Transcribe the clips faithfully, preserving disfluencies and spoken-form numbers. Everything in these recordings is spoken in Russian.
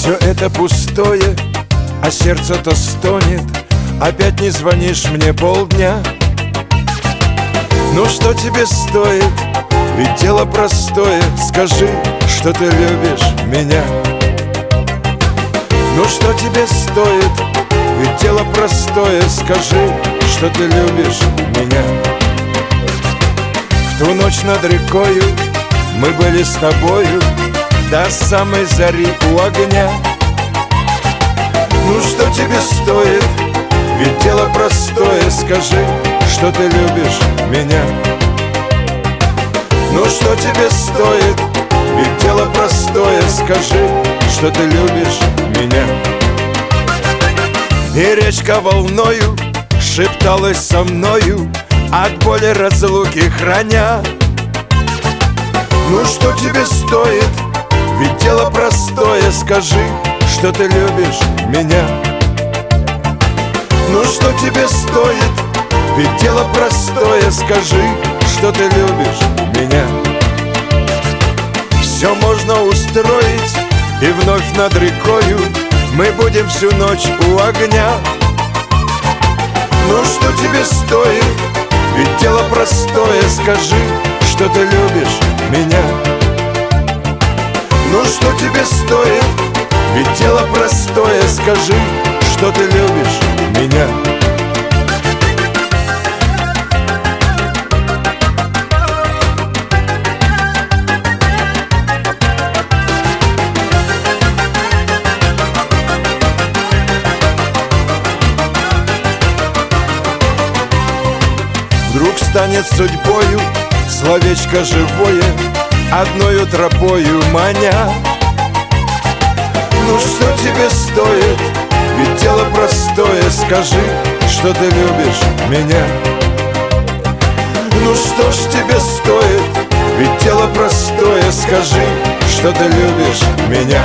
Все это пустое, а сердце-то стонет. Опять не звонишь мне полдня. Ну что тебе стоит? Ведь дело простое. Скажи, что ты любишь меня. Ну что тебе стоит? Ведь дело простое. Скажи, что ты любишь меня. В ту ночь над рекою мы были с тобою до самой зари у огня. Ну что тебе стоит? Ведь дело простое. Скажи, что ты любишь меня. Ну что тебе стоит? Ведь дело простое. Скажи, что ты любишь меня. И речка волною шепталась со мною, от боли разлуки храня. Ну что тебе стоит? Ведь дело простое. Скажи, что ты любишь меня. Ну что тебе стоит? Ведь дело простое. Скажи, что ты любишь меня. Все можно устроить, и вновь над рекою мы будем всю ночь у огня. Ну что тебе стоит? Ведь дело простое. Скажи, что ты любишь меня. Ну что тебе стоит? Ведь дело простое. Скажи, что ты любишь меня. Вдруг станет судьбою словечко живое, одною тропою маня. Ну что тебе стоит? Ведь дело простое. Скажи, что ты любишь меня. Ну что ж тебе стоит? Ведь дело простое. Скажи, что ты любишь меня.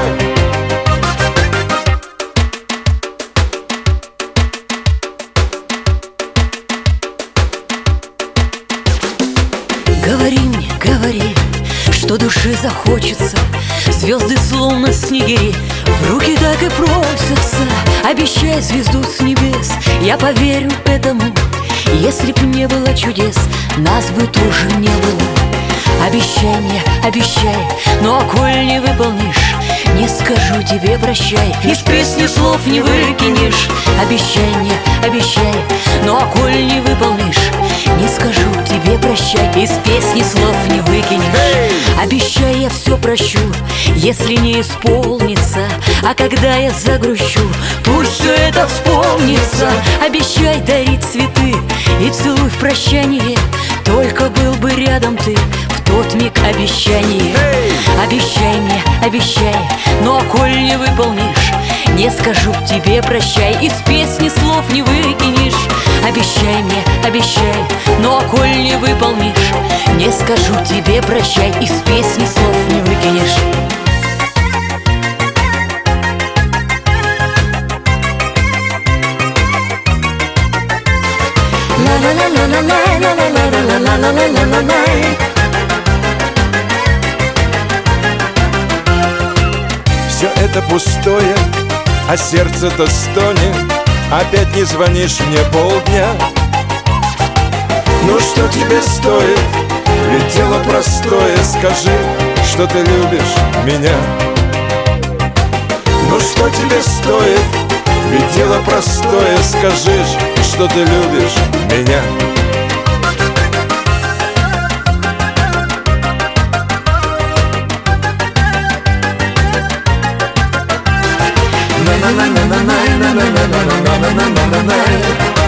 Говори мне, говори, что душе захочется. Звезды словно снегири в руки так и просятся. Обещай звезду с небес, я поверю этому. Если б не было чудес, нас бы тоже не было. Обещай мне, обещай, но а коль не выполнишь, не скажу тебе прощай, из песни слов не выкинешь. Обещай мне, обещай, но а коль не выполнишь, не скажу тебе прощай, из песни слов не выкинешь. Обещай, я все прощу, если не исполнится. А когда я загрущу, пусть все это вспомнится. Обещай дарить цветы и целуй в прощание, только был бы рядом ты в тот миг обещания. Обещай мне, обещай, но а коль не выполнишь, не скажу тебе прощай, из песни слов не выкинешь. Обещай мне, обещай, но а коль не выполнишь, не скажу тебе прощай, из песни слов не выкинешь. Все это пустое, а сердце-то стонет. Опять не звонишь мне полдня. Ну что тебе стоит? Ведь дело простое. Скажи, что ты любишь меня. Ну что тебе стоит? Ведь дело простое. Скажи, что ты любишь меня. На на на на на на на на на на на на на на на.